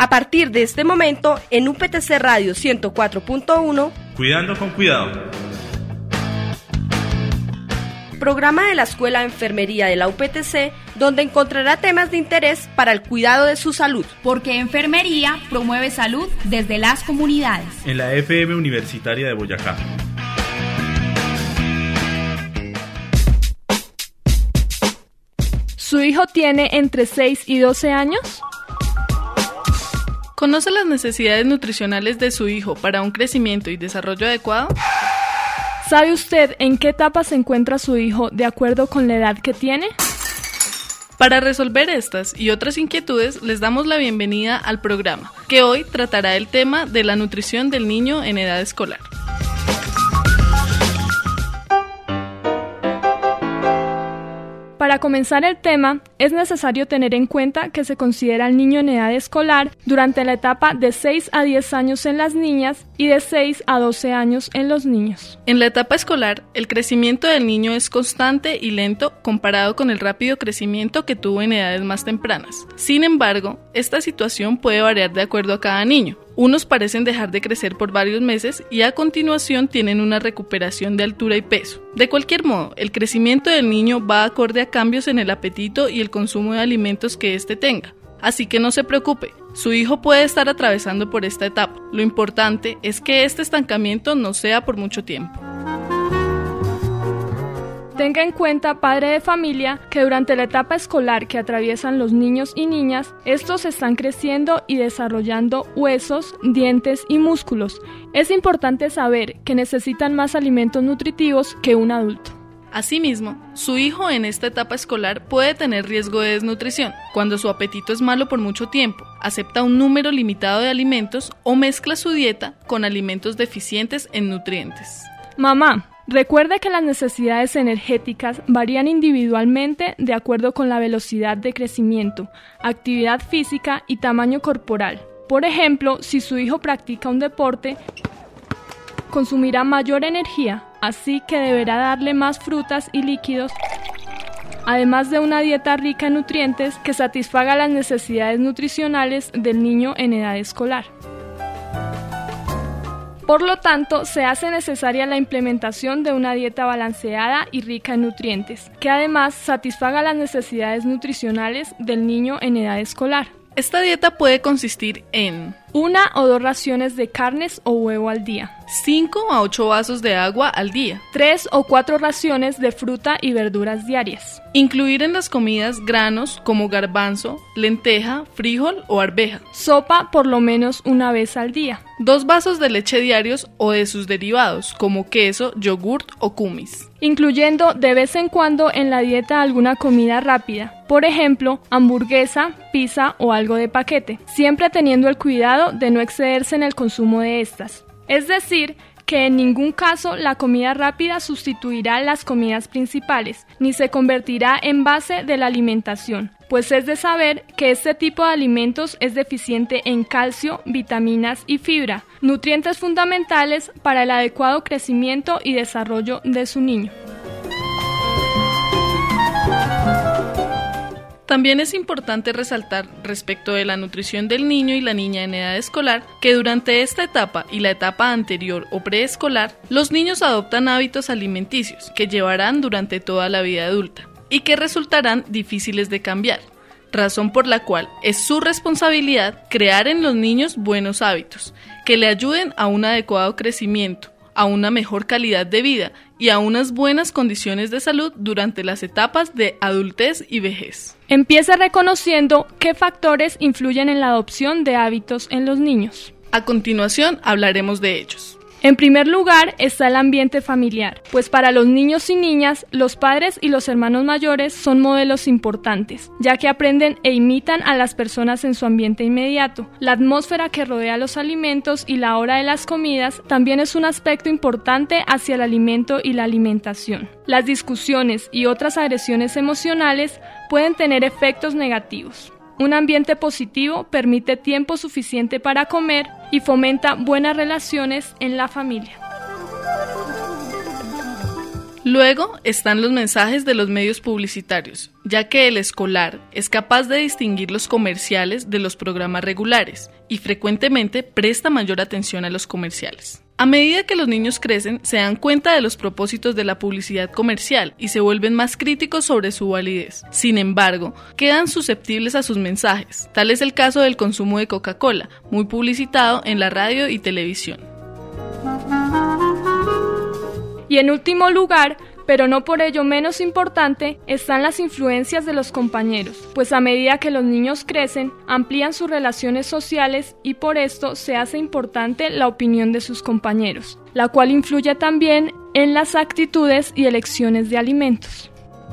A partir de este momento, en UPTC Radio 104.1, Cuidando con Cuidado. Programa de la Escuela de Enfermería de la UPTC, donde encontrará temas de interés para el cuidado de su salud. Porque enfermería promueve salud desde las comunidades. En la FM Universitaria de Boyacá. ¿Su hijo tiene entre 6 y 12 años? ¿Conoce las necesidades nutricionales de su hijo para un crecimiento y desarrollo adecuado? ¿Sabe usted en qué etapa se encuentra su hijo de acuerdo con la edad que tiene? Para resolver estas y otras inquietudes, les damos la bienvenida al programa, que hoy tratará el tema de la nutrición del niño en edad escolar. Para comenzar el tema, es necesario tener en cuenta que se considera al niño en edad escolar durante la etapa de 6 a 10 años en las niñas y de 6 a 12 años en los niños. En la etapa escolar, el crecimiento del niño es constante y lento comparado con el rápido crecimiento que tuvo en edades más tempranas. Sin embargo, esta situación puede variar de acuerdo a cada niño. Unos parecen dejar de crecer por varios meses y a continuación tienen una recuperación de altura y peso. De cualquier modo, el crecimiento del niño va acorde a cambios en el apetito y el consumo de alimentos que éste tenga. Así que no se preocupe, su hijo puede estar atravesando por esta etapa. Lo importante es que este estancamiento no sea por mucho tiempo. Tenga en cuenta, padre de familia, que durante la etapa escolar que atraviesan los niños y niñas, estos están creciendo y desarrollando huesos, dientes y músculos. Es importante saber que necesitan más alimentos nutritivos que un adulto. Asimismo, su hijo en esta etapa escolar puede tener riesgo de desnutrición cuando su apetito es malo por mucho tiempo, acepta un número limitado de alimentos o mezcla su dieta con alimentos deficientes en nutrientes. Mamá, recuerde que las necesidades energéticas varían individualmente de acuerdo con la velocidad de crecimiento, actividad física y tamaño corporal. Por ejemplo, si su hijo practica un deporte, consumirá mayor energía, así que deberá darle más frutas y líquidos, además de una dieta rica en nutrientes que satisfaga las necesidades nutricionales del niño en edad escolar. Por lo tanto, se hace necesaria la implementación de una dieta balanceada y rica en nutrientes, que además satisfaga las necesidades nutricionales del niño en edad escolar. Esta dieta puede consistir en 1 o 2 raciones de carnes o huevo al día, 5 a 8 vasos de agua al día, 3 o 4 raciones de fruta y verduras diarias. Incluir en las comidas granos como garbanzo, lenteja, frijol o arveja. Sopa por lo menos una vez al día. 2 vasos de leche diarios o de sus derivados como queso, yogurt o kumis. Incluyendo de vez en cuando en la dieta alguna comida rápida, por ejemplo, hamburguesa, pizza o algo de paquete, siempre teniendo el cuidado de no excederse en el consumo de estas. Es decir, que en ningún caso la comida rápida sustituirá las comidas principales, ni se convertirá en base de la alimentación, pues es de saber que este tipo de alimentos es deficiente en calcio, vitaminas y fibra, nutrientes fundamentales para el adecuado crecimiento y desarrollo de su niño. También es importante resaltar respecto de la nutrición del niño y la niña en edad escolar que durante esta etapa y la etapa anterior o preescolar, los niños adoptan hábitos alimenticios que llevarán durante toda la vida adulta y que resultarán difíciles de cambiar, razón por la cual es su responsabilidad crear en los niños buenos hábitos que le ayuden a un adecuado crecimiento, a una mejor calidad de vida y a unas buenas condiciones de salud durante las etapas de adultez y vejez. Empiece reconociendo qué factores influyen en la adopción de hábitos en los niños. A continuación hablaremos de ellos. En primer lugar está el ambiente familiar, pues para los niños y niñas, los padres y los hermanos mayores son modelos importantes, ya que aprenden e imitan a las personas en su ambiente inmediato. La atmósfera que rodea los alimentos y la hora de las comidas también es un aspecto importante hacia el alimento y la alimentación. Las discusiones y otras agresiones emocionales pueden tener efectos negativos. Un ambiente positivo permite tiempo suficiente para comer y fomenta buenas relaciones en la familia. Luego están los mensajes de los medios publicitarios, ya que el escolar es capaz de distinguir los comerciales de los programas regulares y frecuentemente presta mayor atención a los comerciales. A medida que los niños crecen, se dan cuenta de los propósitos de la publicidad comercial y se vuelven más críticos sobre su validez. Sin embargo, quedan susceptibles a sus mensajes. Tal es el caso del consumo de Coca-Cola, muy publicitado en la radio y televisión. Y en último lugar, pero no por ello menos importante, están las influencias de los compañeros, pues a medida que los niños crecen, amplían sus relaciones sociales y por esto se hace importante la opinión de sus compañeros, la cual influye también en las actitudes y elecciones de alimentos.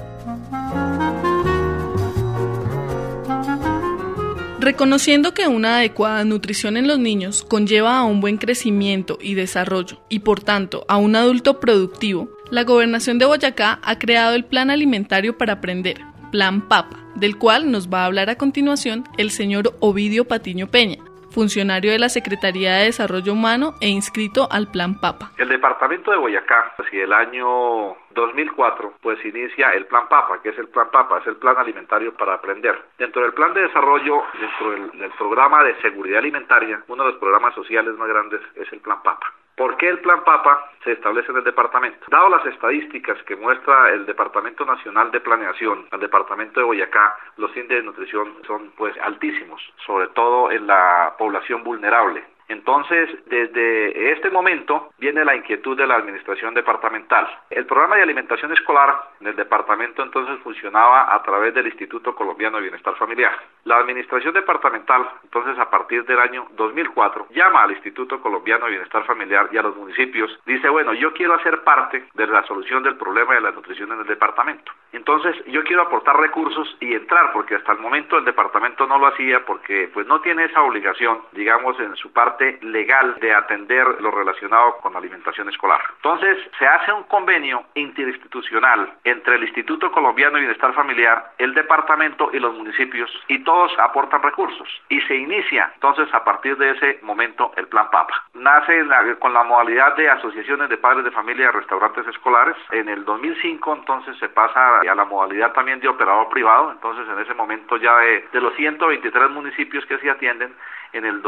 Reconociendo que una adecuada nutrición en los niños conlleva a un buen crecimiento y desarrollo y por tanto a un adulto productivo, la Gobernación de Boyacá ha creado el Plan Alimentario para Aprender, Plan PAPA, del cual nos va a hablar a continuación el señor Ovidio Patiño Peña, funcionario de la Secretaría de Desarrollo Humano e inscrito al Plan PAPA. El departamento de Boyacá, y el año 2004, pues inicia el Plan PAPA, que es el Plan PAPA, es el Plan Alimentario para Aprender. Dentro del Plan de Desarrollo, dentro del programa de seguridad alimentaria, uno de los programas sociales más grandes es el Plan PAPA. ¿Por qué el Plan PAPA se establece en el departamento? Dado las estadísticas que muestra el Departamento Nacional de Planeación, el departamento de Boyacá, los índices de nutrición son pues altísimos, sobre todo en la población vulnerable. Entonces, desde este momento viene la inquietud de la administración departamental. El programa de alimentación escolar en el departamento entonces funcionaba a través del Instituto Colombiano de Bienestar Familiar. La administración departamental, entonces a partir del año 2004, llama al Instituto Colombiano de Bienestar Familiar y a los municipios, dice, bueno, yo quiero hacer parte de la solución del problema de la nutrición en el departamento. Entonces, yo quiero aportar recursos y entrar, porque hasta el momento el departamento no lo hacía porque pues no tiene esa obligación, digamos, en su parte legal de atender lo relacionado con la alimentación escolar. Entonces, se hace un convenio interinstitucional entre el Instituto Colombiano de Bienestar Familiar, el departamento y los municipios, y todos aportan recursos. Y se inicia, entonces, a partir de ese momento, el Plan PAPA. Nace con la modalidad de asociaciones de padres de familia de restaurantes escolares. En el 2005, entonces, se pasa a la modalidad también de operador privado. Entonces, en ese momento ya de los 123 municipios que se atienden, en el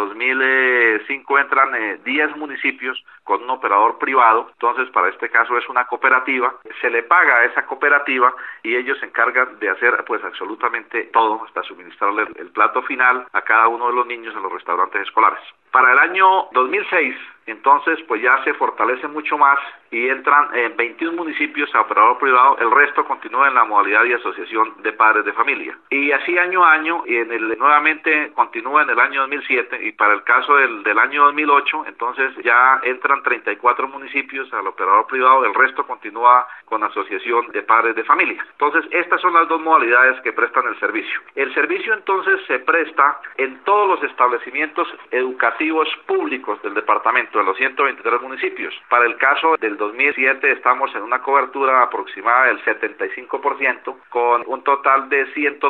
2005 entran 10 municipios con un operador privado. Entonces, para este caso es una cooperativa. Se le paga a esa cooperativa y ellos se encargan de hacer pues absolutamente todo, hasta suministrarle el plato final a cada uno de los niños en los restaurantes escolares. Para el año 2006, entonces, pues ya se fortalece mucho más y entran 21 municipios a operador privado, el resto continúa en la modalidad de asociación de padres de familia. Y así año a año, y nuevamente continúa en el año 2007, y para el caso del año 2008, entonces ya entran 34 municipios al operador privado, el resto continúa con asociación de padres de familia. Entonces, estas son las dos modalidades que prestan el servicio. El servicio entonces se presta en todos los establecimientos educativos públicos del departamento, de los 123 municipios. Para el caso del 2007 estamos en una cobertura aproximada del 75%, con un total de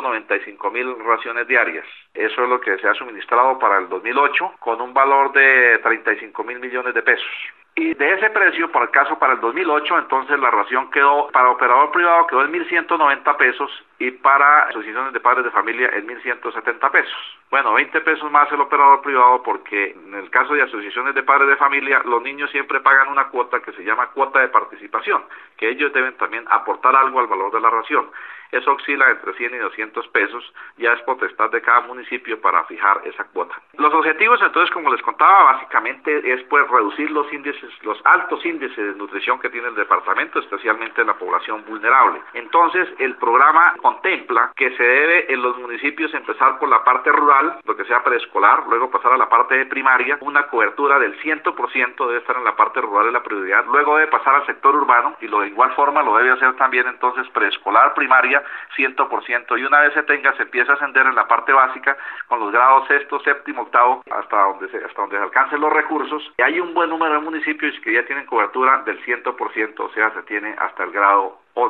195,000 raciones diarias. Eso es lo que se ha suministrado para el 2008, con un valor de 35,000 millones de pesos. Y de ese precio, por el caso para el 2008, entonces la ración quedó, para operador privado quedó en 1.190 pesos y para asociaciones de padres de familia en 1.170 pesos. Bueno, 20 pesos más el operador privado porque en el caso de asociaciones de padres de familia, los niños siempre pagan una cuota que se llama cuota de participación, que ellos deben también aportar algo al valor de la ración. Eso oscila entre 100 y 200 pesos, ya es potestad de cada municipio para fijar esa cuota. Los objetivos, entonces, como les contaba, básicamente es pues reducir los altos índices de nutrición que tiene el departamento, especialmente en la población vulnerable. Entonces, el programa contempla que se debe en los municipios empezar por la parte rural, lo que sea preescolar, luego pasar a la parte de primaria, una cobertura del 100% debe estar en la parte rural de la prioridad, luego debe pasar al sector urbano y de igual forma lo debe hacer también entonces preescolar, primaria, 100%, y una vez se empieza a ascender en la parte básica con los grados sexto, séptimo, octavo, hasta donde se alcancen los recursos. Y hay un buen número de municipios que ya tienen cobertura del 100%, o sea, se tiene hasta el grado 11.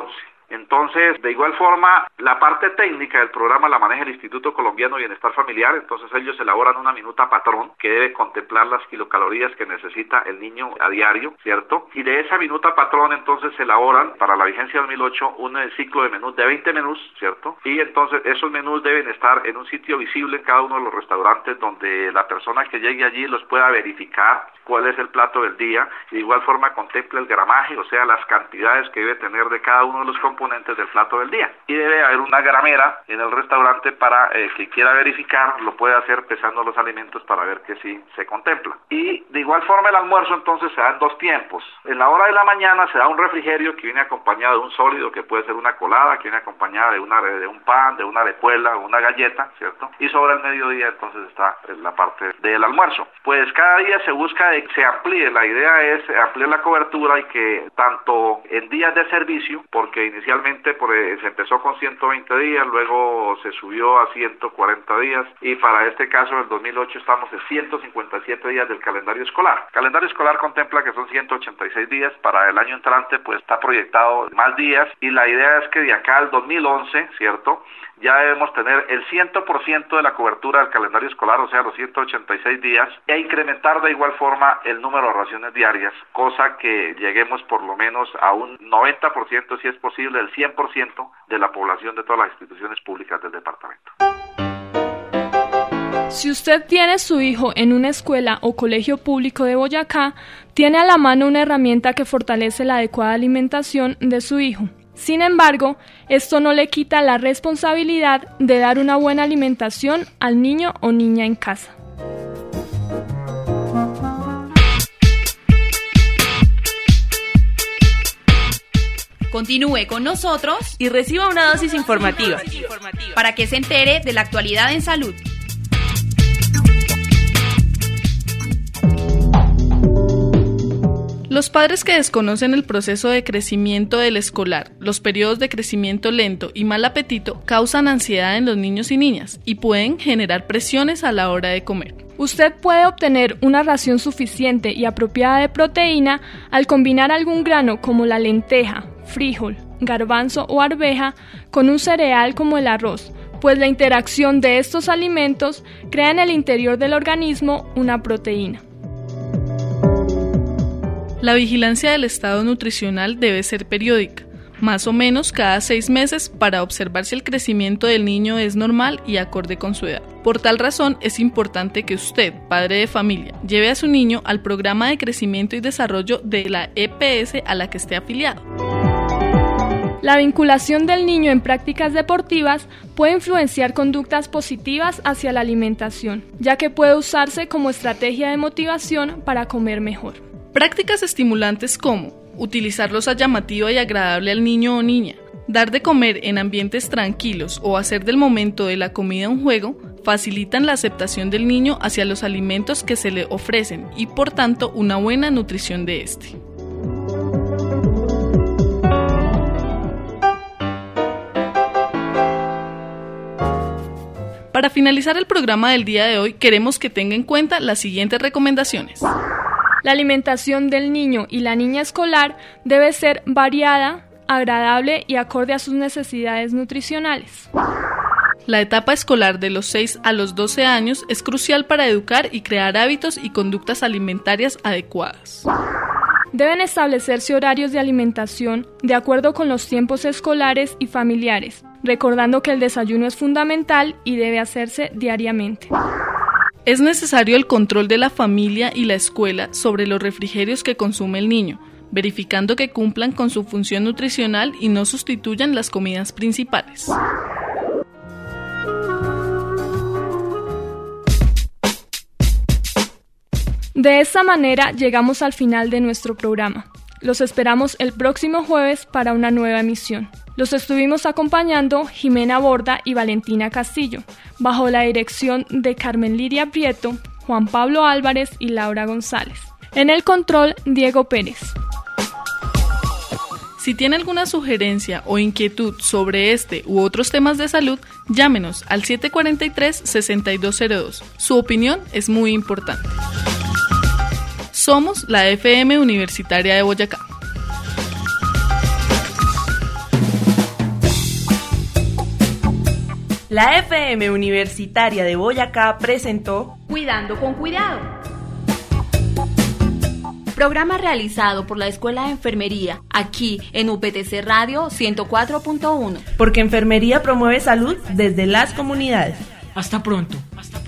Entonces, de igual forma, la parte técnica del programa la maneja el Instituto Colombiano de Bienestar Familiar. Entonces ellos elaboran una minuta patrón que debe contemplar las kilocalorías que necesita el niño a diario, ¿cierto? Y de esa minuta patrón entonces se elaboran para la vigencia 2008 un ciclo de menús de 20 menús, ¿cierto? Y entonces esos menús deben estar en un sitio visible en cada uno de los restaurantes donde la persona que llegue allí los pueda verificar cuál es el plato del día, y de igual forma contempla el gramaje, o sea, las cantidades que debe tener de cada uno de los componentes del plato del día. Y debe haber una gramera en el restaurante para que quiera verificar, lo puede hacer pesando los alimentos para ver que sí se contempla. Y de igual forma el almuerzo entonces se da en 2 tiempos. En la hora de la mañana se da un refrigerio que viene acompañado de un sólido, que puede ser una colada, que viene acompañada de un pan, de una arepuela o una galleta, ¿cierto? Y sobre el mediodía entonces está la parte del almuerzo. Pues cada día se busca que se amplíe, la idea es ampliar la cobertura y que tanto en días de servicio, porque inicialmente se empezó con 120 días, luego se subió a 140 días y para este caso en el 2008 estamos en 157 días del calendario escolar. El calendario escolar contempla que son 186 días, para el año entrante pues está proyectado más días y la idea es que de acá al 2011, ¿cierto?, ya debemos tener el 100% de la cobertura del calendario escolar, o sea, los 186 días, e incrementar de igual forma el número de raciones diarias, cosa que lleguemos por lo menos a un 90%, si es posible, el 100% de la población de todas las instituciones públicas del departamento. Si usted tiene su hijo en una escuela o colegio público de Boyacá, tiene a la mano una herramienta que fortalece la adecuada alimentación de su hijo. Sin embargo, esto no le quita la responsabilidad de dar una buena alimentación al niño o niña en casa. Continúe con nosotros Y reciba una dosis informativa para que se entere de la actualidad en salud. Los padres que desconocen el proceso de crecimiento del escolar, los periodos de crecimiento lento y mal apetito causan ansiedad en los niños y niñas y pueden generar presiones a la hora de comer. Usted puede obtener una ración suficiente y apropiada de proteína al combinar algún grano como la lenteja, frijol, garbanzo o arveja con un cereal como el arroz, pues la interacción de estos alimentos crea en el interior del organismo una proteína. La vigilancia del estado nutricional debe ser periódica, más o menos cada 6 meses, para observar si el crecimiento del niño es normal y acorde con su edad. Por tal razón, es importante que usted, padre de familia, lleve a su niño al programa de crecimiento y desarrollo de la EPS a la que esté afiliado. La vinculación del niño en prácticas deportivas puede influenciar conductas positivas hacia la alimentación, ya que puede usarse como estrategia de motivación para comer mejor. Prácticas estimulantes como utilizar loza llamativa y agradable al niño o niña, dar de comer en ambientes tranquilos o hacer del momento de la comida un juego facilitan la aceptación del niño hacia los alimentos que se le ofrecen y por tanto una buena nutrición de este. Para finalizar el programa del día de hoy, queremos que tenga en cuenta las siguientes recomendaciones. La alimentación del niño y la niña escolar debe ser variada, agradable y acorde a sus necesidades nutricionales. La etapa escolar de los 6 a los 12 años es crucial para educar y crear hábitos y conductas alimentarias adecuadas. Deben establecerse horarios de alimentación de acuerdo con los tiempos escolares y familiares, recordando que el desayuno es fundamental y debe hacerse diariamente. Es necesario el control de la familia y la escuela sobre los refrigerios que consume el niño, verificando que cumplan con su función nutricional y no sustituyan las comidas principales. De esta manera llegamos al final de nuestro programa. Los esperamos el próximo jueves para una nueva emisión. Los estuvimos acompañando Jimena Borda y Valentina Castillo, bajo la dirección de Carmen Lidia Prieto, Juan Pablo Álvarez y Laura González. En el control, Diego Pérez. Si tiene alguna sugerencia o inquietud sobre este u otros temas de salud, llámenos al 743-6202. Su opinión es muy importante. Somos la FM Universitaria de Boyacá. La FM Universitaria de Boyacá presentó Cuidando con Cuidado. Programa realizado por la Escuela de Enfermería, aquí en UPTC Radio 104.1. Porque enfermería promueve salud desde las comunidades. Hasta pronto.